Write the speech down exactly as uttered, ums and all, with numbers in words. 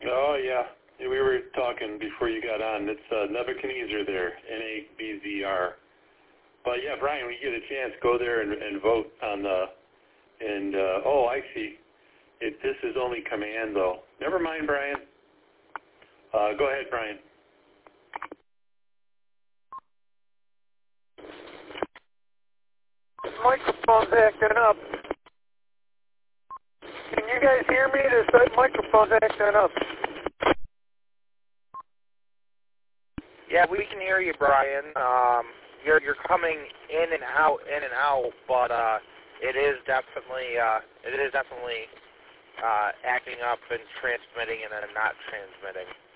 Oh, yeah. Yeah, we were talking before you got on. It's uh, Nebuchadnezzar there, N A B Z R. But, yeah, Brian, when you get a chance, go there and, and vote on the, and, uh, oh, I see. It, this is only command, though. Never mind, Brian. Uh, go ahead, Brian. This microphone's acting up. Can you guys hear me? This microphone's acting up. Yeah, we can hear you, Brian. Um, you're you're coming in and out, in and out, but uh, it is definitely uh, it is definitely uh, acting up and transmitting and then not transmitting.